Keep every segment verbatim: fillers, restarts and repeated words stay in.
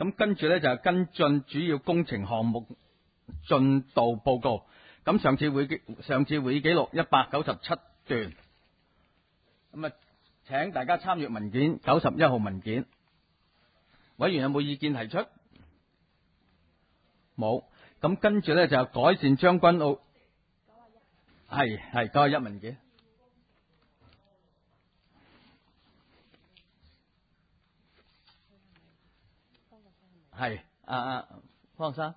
咁跟住咧就係跟進主要工程項目進度報告。咁上次會記上次會議記錄一百九十七段。咁啊，請大家參閱文件九十一號文件。委員有冇意見提出？冇。咁跟住咧就改善將軍澳，係係九十一文件。係啊啊，方生。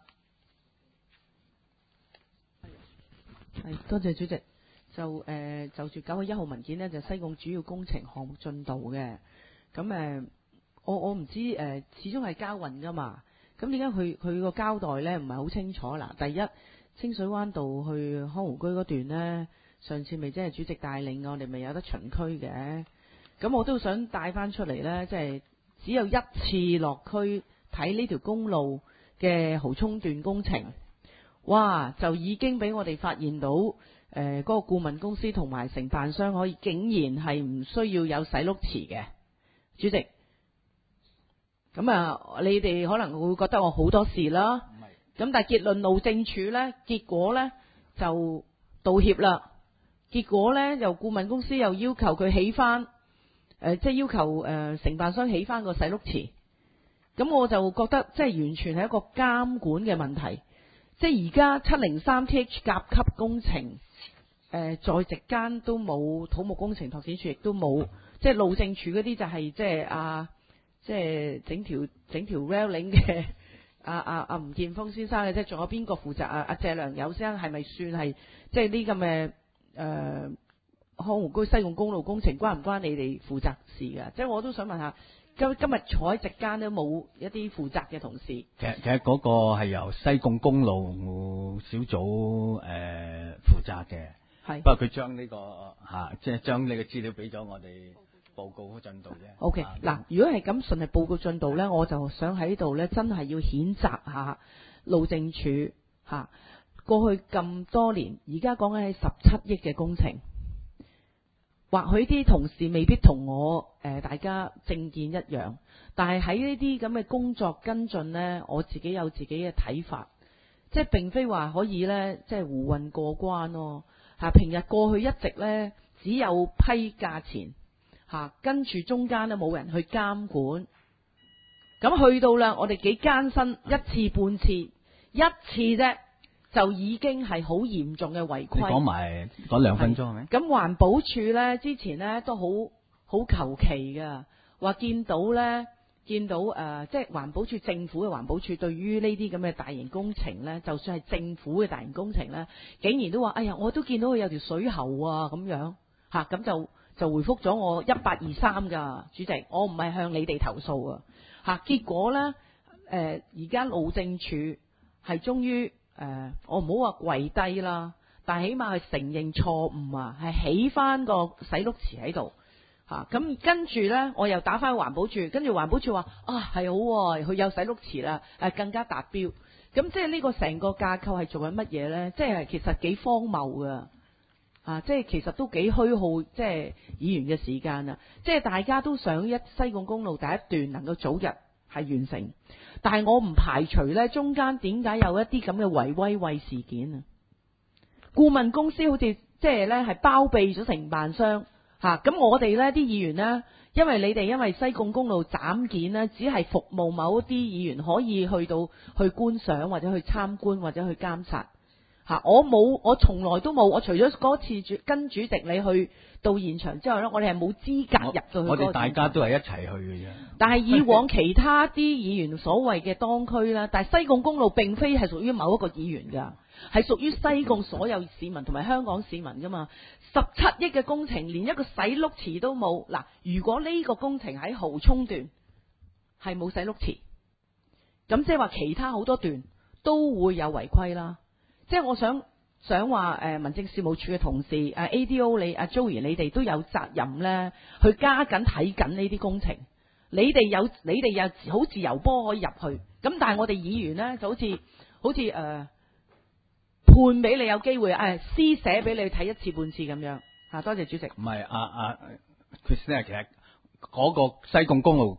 係多謝主席。就誒、呃、就住九十一號文件呢，就西貢主要工程項目進度嘅。咁誒、呃，我我唔知誒、呃，始終係交運噶嘛。咁點解佢佢個交代咧唔係好清楚啦？第一，清水灣道去康湖居嗰段呢，上次咪即係主席帶領我哋咪有得巡區嘅。咁我都想帶翻出嚟呢，即係只有一次落區睇呢條公路嘅蠔涌段工程，哇！就已經俾我哋發現到。誒、呃，嗰、那個顧問公司同埋承辦商可以竟然係唔需要有洗碌池嘅，主席。咁啊，你哋可能會覺得我好多事啦。咁但係結論路政署呢，結果呢就道歉啦。結果呢，又顧問公司又要求佢起翻，誒、呃，即係要求誒、呃、承辦商起翻個洗碌池。咁我就覺得即係完全係一個監管嘅問題。即係而家七零三 T H 甲級工程，誒、呃、在席間都冇土木工程拓展署，亦都冇，即係路政署嗰啲就係即係啊，即係整條整條 railing 嘅阿阿阿吳建峰先生嘅啫，仲有邊個負責啊？阿謝良友先生係咪算係即係呢咁嘅誒康湖居西貢公路工程關唔關你哋負責事㗎？即係我都想問下。今今日坐喺席間都冇一啲負責嘅同事。其實其實嗰個係由西貢公路小組誒、呃、負責嘅，係。不過佢將呢個嚇，即係將呢個資料俾咗我哋報告進度啫。 O K，嗱，如果係咁順利報告進度咧，我就想喺度咧，真係要譴責下路政署嚇。過去咁多年，而家講緊係十七億嘅工程。或許啲同事未必同我誒、呃、大家政見一樣，但係喺呢啲咁嘅工作跟進呢，我自己有自己嘅睇法，即係並非話可以呢，即係胡混過關咯嚇。平日過去一直呢，只有批價錢嚇，跟住中間呢冇人去監管，咁去到啦，我哋幾艱辛一次半次一次啫。就已經係好嚴重嘅違規。你講埋嗰兩分鐘係咪？ 咁環保署咧之前咧都好好求其㗎，話見到咧見到誒、呃，即係環保署政府嘅環保署對於呢啲咁嘅大型工程咧，就算係政府嘅大型工程咧，竟然都話：哎呀，我都見到佢有條水喉啊咁樣嚇，咁、啊、就就回覆咗我一八二三㗎，主席，我唔係向你哋投訴啊嚇。結果咧誒，而家路政署係終於。誒、呃，我唔好話跪低啦，但係起碼係承認錯誤啊，係起翻個洗碌池喺度嚇。咁、啊、跟住咧，我又打翻環保署，跟住環保署話啊係好，佢有洗碌池啦，誒更加達標。咁即係呢個成個架構係做緊乜嘢咧？即係其實幾荒謬噶啊！即係其實都幾虛耗，即係議員嘅時間啊！即係大家都想一西貢公路第一段能夠早日係完成。但係我唔排除咧，中間點解有一啲咁嘅圍威喂事件啊？顧問公司好似即係咧係包庇咗承辦商嚇，咁、啊、我哋咧啲議員呢，因為你哋因為西貢公路斬件呢，只係服務某一啲議員可以去到去觀賞或者去參觀或者去監察嚇、啊，我冇，我從來都冇，我除咗嗰次主跟主席你去到現場之後咧，我哋係冇資格入到去。 我哋大家都係一齊去嘅啫。 但係以往其他啲議員所謂嘅當區啦，但係西貢公路並非係屬於某一個議員㗎，係屬於西貢所有市民同埋香港市民㗎嘛。十七億嘅工程，連一個洗碌池都冇。嗱，如果呢個工程喺蠔涌段係冇洗碌池，咁即係話其他好多段都會有違規啦。即係我想想話誒民政事務處嘅同事誒 A D O 你阿 Joey 你哋都有責任咧，去加緊睇緊呢啲工程。你哋有你哋有好自由波可以入去，咁但係我哋議員咧就好似好似誒、呃、判俾你有機會誒施捨俾你睇一次半次咁樣嚇。多謝主席。 唔係啊啊 Christine 其實嗰個西貢公路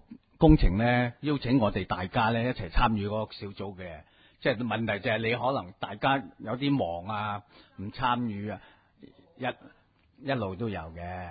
工程咧，邀請我哋大家咧一齊參與嗰個小組嘅。即係問題就係你可能大家有啲忙啊，唔參與啊，一一路都有嘅。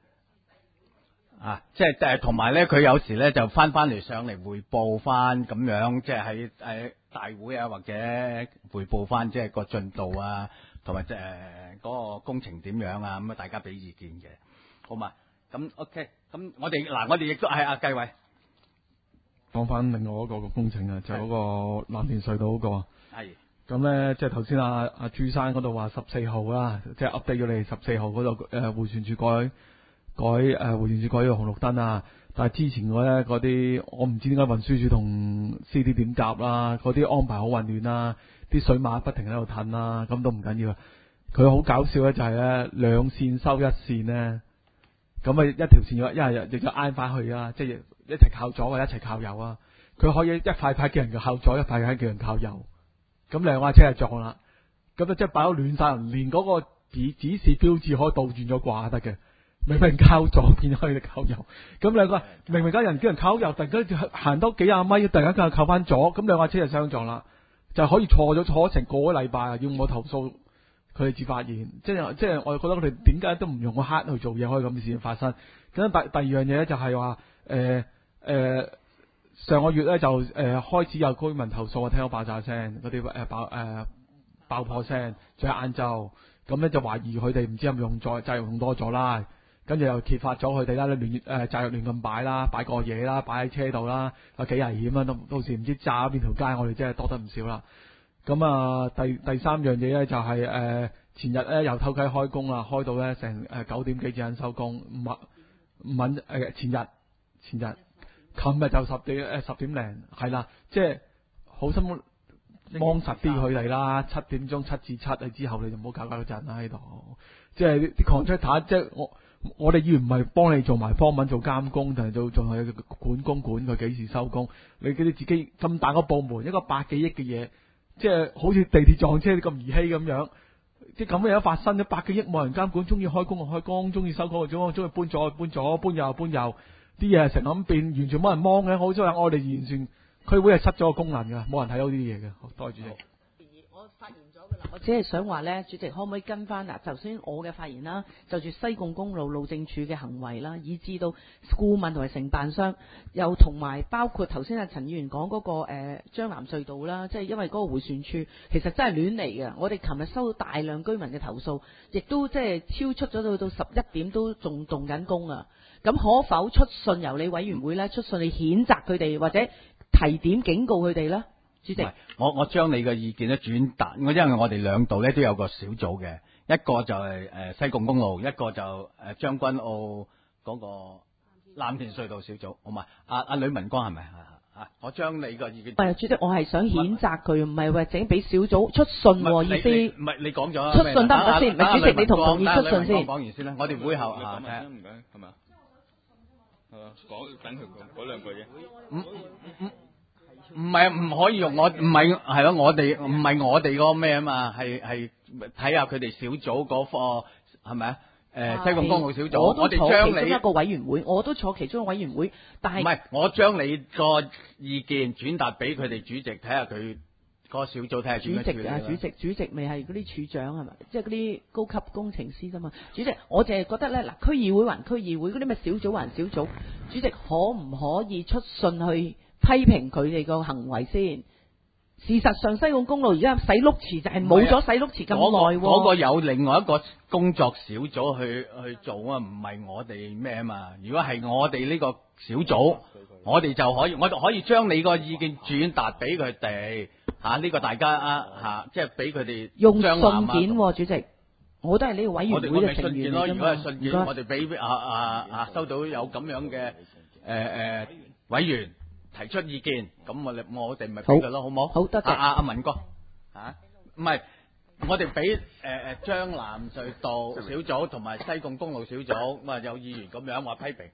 啊，即係誒，同埋咧，佢有時咧就翻翻嚟上嚟匯報翻咁樣，即係喺誒大會啊，或者匯報翻即係個進度啊，同埋誒嗰個工程點樣啊，咁啊大家俾意見嘅，好嘛？咁 OK，咁我哋嗱，我哋亦都係阿繼偉講翻另外一個個工程啊，就係嗰個藍田隧道嗰個。 係。 咁咧，即係頭先阿阿朱生嗰度話十四號啦，即係 update 咗你十四號嗰度誒迴旋處改。改誒迴旋處改咗紅綠燈啊！但係之前嗰咧嗰啲，我唔知點解運輸署同 C D 點夾啦，嗰啲安排好混亂啦，啲水馬不停喺度褪啦，咁都唔緊要。佢好搞笑咧，就係咧兩線收一線咧，咁啊一條線要一係亦就挨翻去啊，即係一齊靠左或者一齊靠右啊。佢可以一塊塊叫人靠左，一塊塊叫人靠右，咁兩架車就撞啦。咁啊即係擺到亂晒人，連嗰個指指示標誌可以倒轉咗掛得嘅。明明靠左變咗去靠右，咁兩個明明家人叫人靠右，突然間行多幾廿米，突然間叫人靠翻左，咁兩架車就相撞啦，就可以錯咗錯成個禮拜啊！要我投訴，佢哋至發現，即係即係我哋覺得佢哋點解都唔用個黑去做嘢，可以咁嘅事情發生。咁第第二樣嘢咧就係話誒誒上個月咧就誒、呃、開始有居民投訴，我聽到爆炸聲，嗰啲誒爆誒、呃、爆破聲，仲有晏晝，咁咧就懷疑佢哋唔知係咪用咗製油用多咗啦。跟住又揭發咗佢哋啦，亂誒炸藥亂咁擺啦，擺過嘢啦，擺喺車度啦，啊幾危險啊！到到時唔知炸邊條街，我哋真係多得唔少啦。咁啊，第第三樣嘢咧就係、是、誒、呃、前日咧又偷雞開工啦，開到咧成誒九點幾先收工，唔穩唔穩誒前日前日，琴日就十點誒十點零係啦，即係好心幫實啲佢哋啦，七點鐘七至七啊之後你就唔好搞搞陣啦喺度，即係啲 contractor 即係我。我哋要唔係幫你做埋方文做監工，但係做仲係管工管佢幾時收工？你佢哋自己咁大個部門，一個百幾億嘅嘢，即係好似地鐵撞車咁兒戲咁樣，即係咁嘅嘢發生咗百幾億冇人監管，中意開工就開工，中意收工就中意搬左搬左，搬右搬右，啲嘢成咁變，完全冇人幫嘅。好彩我哋完全區會係失咗個功能㗎，冇人睇到啲嘢嘅。好，多謝主席。 我發言咗㗎啦，我只係想話咧，主席可唔可以跟翻嗱？頭先我嘅發言啦，就住西貢公路路政署嘅行為啦，以至到顧問同埋承辦商，又同埋包括頭先阿陳議員講嗰個誒將藍隧道啦，即係因為嗰個迴旋處其實真係亂嚟嘅。我哋琴日收到大量居民嘅投訴，亦都即係超出咗到到十一點都仲動緊工啊！咁可否出信由你委員會咧出信你譴責佢哋，或者提點警告佢哋咧？主席， 我我將你嘅意見咧轉達，我因為我哋兩度咧都有個小組嘅，一個就係誒西貢公路，一個就誒將軍澳嗰個藍田隧道小組，好嘛？阿阿呂文光係咪啊？我將你個意見。 係主席，我係想譴責佢，唔係話整俾小組出信喎，意思。 唔係你講咗出信得唔得先？唔係主席，你同唔同意出信先？ 講完先啦，我哋會後啊。 唔該，係咪啊？係啊，講等佢講嗰兩句啫。 唔唔唔係唔可以用我，唔係係咯，我哋唔係我哋嗰個咩啊嘛，係係睇下佢哋小組嗰個係咪啊？誒西貢公路小組，我哋將你一個委員會，我都坐其中一個委員會，但係唔係我將你個意見轉達俾佢哋主席，睇下佢個小組睇下點樣處理。主席啊，主席，主席咪係嗰啲處長係咪？即係嗰啲高級工程師啫嘛。主席，我淨係覺得咧，嗱，區議會還區議會，嗰啲咩小組還小組，主席可唔可以出信去批評佢哋個行為先？事實上，西貢公路而家洗碌池就係冇咗洗碌池咁耐喎。 嗰個有另外一個工作小組去去做啊，唔係我哋咩啊嘛。如果係我哋呢個小組，我哋就可以，我就可以將你個意見轉達俾佢哋嚇。呢個大家啊嚇，即係俾佢哋用信件喎，主席。我都係呢個委員會嘅成員嚟㗎嘛。 如果係信件，我哋俾啊啊啊收到有咁樣嘅誒誒委員提出意見，咁我哋我哋咪俾佢咯，好唔好？ 好，多謝。 阿阿文哥嚇，唔係我哋俾誒誒將藍隧道小組同埋西貢公路小組，咁啊有議員咁樣話批評，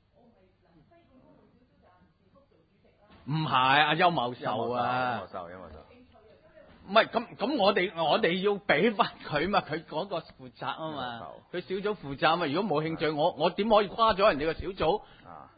唔係阿邱茂壽啊， 邱茂壽，邱茂壽， 唔係咁咁，我哋我哋要俾翻佢嘛，佢嗰個負責啊嘛，佢小組負責啊嘛，如果冇興趣，我我點可以跨咗人哋個小組？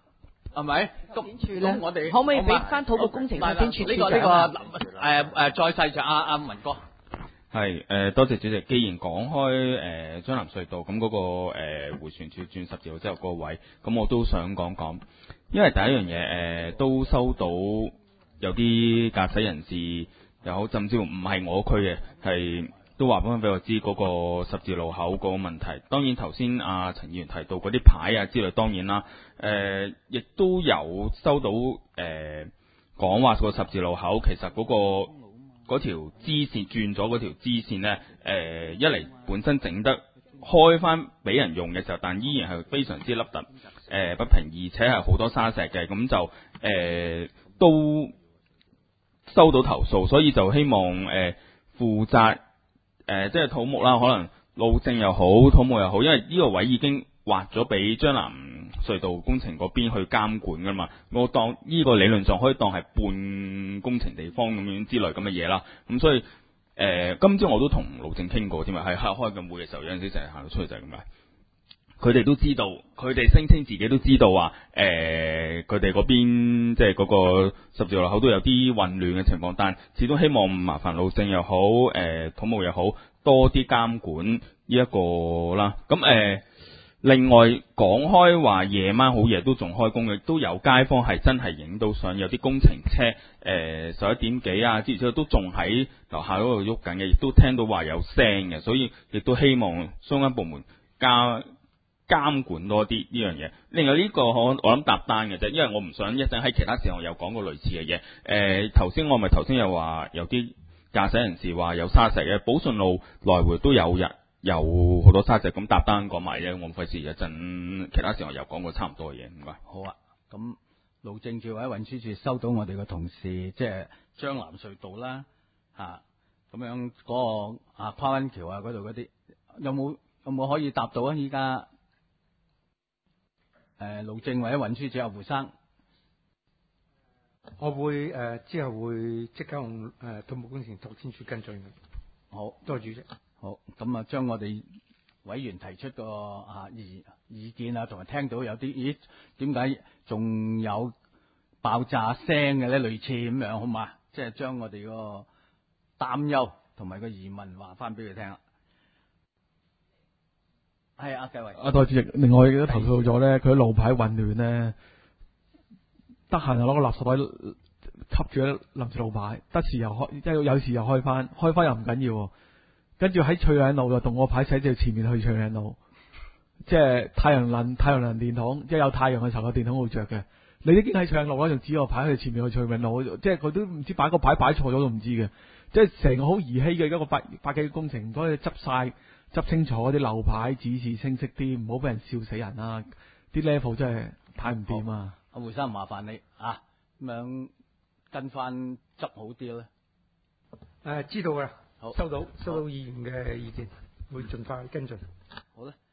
係咪？ 發展處咧咁我哋可唔可以俾好嘛翻土木工程發展處呢個呢處長啊個誒誒再細就阿阿文哥。 係誒、呃，多謝主席。既然講開誒將藍隧道咁嗰、個誒、呃、迴旋處轉十字路之後嗰個位，咁我都想講講，因為第一樣嘢誒、呃、都收到有啲駕駛人士又好，甚至乎唔係我區嘅，係都話翻俾我知嗰個十字路口嗰個問題。當然頭先阿陳議員提到嗰啲牌啊之類，當然啦，誒、呃、亦都有收到誒講話個十字路口其實嗰、個。嗰條支線轉咗嗰條支線呢，誒、呃、一嚟本身整得開翻俾人用嘅時候，但依然係非常之凹凸誒不平，而且係好多沙石嘅，咁就誒、呃、都收到投訴，所以就希望誒、呃、負責誒、呃、即係土木啦，可能路政又好，土木又好，因為呢個位已經劃咗俾將藍隧道工程嗰邊去監管噶嘛，我當呢個理論上可以當係半工程地方咁樣之類咁嘅嘢啦。咁所以誒、呃，今朝我都同路政傾過添啊，喺開開緊會嘅時候，有陣時成日行到出去就係咁嘅。佢哋都知道，佢哋聲稱自己都知道話，誒佢哋嗰邊即係嗰個十字路口都有啲混亂嘅情況，但始終希望麻煩路政又好，誒、呃、土木又好，多啲監管呢一個啦。咁誒。呃另外講開話夜晚好夜都仲開工嘅，都有街坊係真係影到相，有啲工程車誒十一點幾啊，之後都仲喺樓下嗰度喐緊嘅，亦都聽到話有聲嘅，所以亦都希望相關部門加監管多啲呢樣嘢。另外呢個我我諗搭單嘅啫，因為我唔想一陣喺其他時候有講過類似嘅嘢。誒頭先我咪頭先又話有啲駕駛人士話有沙石嘅，寶順路來回都有人。有好多沙石咁搭單講埋啫，我唔費事一陣其他時候又講過差唔多嘅嘢，唔該。 好啊，咁路政署或者運輸署收到我哋嘅同事，即係將藍隧道啦，嚇咁樣嗰個啊跨灣橋啊嗰度嗰啲，有冇有冇可以答到啊？依家誒路政或者運輸署阿胡生， 我會誒、呃、之後會即刻用誒土木工程拓展處跟進嘅。 好， 多謝主席。 好，咁啊，將我哋委員提出個啊意意見啊，同埋聽到有啲咦點解仲有爆炸聲嘅咧？類似咁樣，好嘛？即係將我哋個擔憂同埋個疑問話翻俾佢聽啦。係啊，繼偉。 啊，代主席，另外亦都投訴咗咧，佢啲路牌混亂咧，得閒就攞個垃圾袋吸住啲臨時路牌，得時又開，即係有時又開翻，開翻又唔緊要。跟住喺翠嶺路就動個牌寫住前面去翠嶺路，即係太陽能太陽能電筒，即係有太陽嘅時候個電筒會着嘅。你已經喺翠嶺路啦，仲指個牌去前面去翠嶺路，即係佢都唔知擺個牌擺錯咗都唔知嘅，即係成個好兒戲嘅一個百百幾工程，所以執晒執清楚啲路牌指示清晰啲，唔好俾人笑死人啊！啲 level 真係太唔掂啊！ 阿胡生麻煩你啊，咁樣跟翻執好啲咧。 誒、呃，知道㗎啦。 好， 收到收到議員嘅意見，會盡快跟進。 好咧。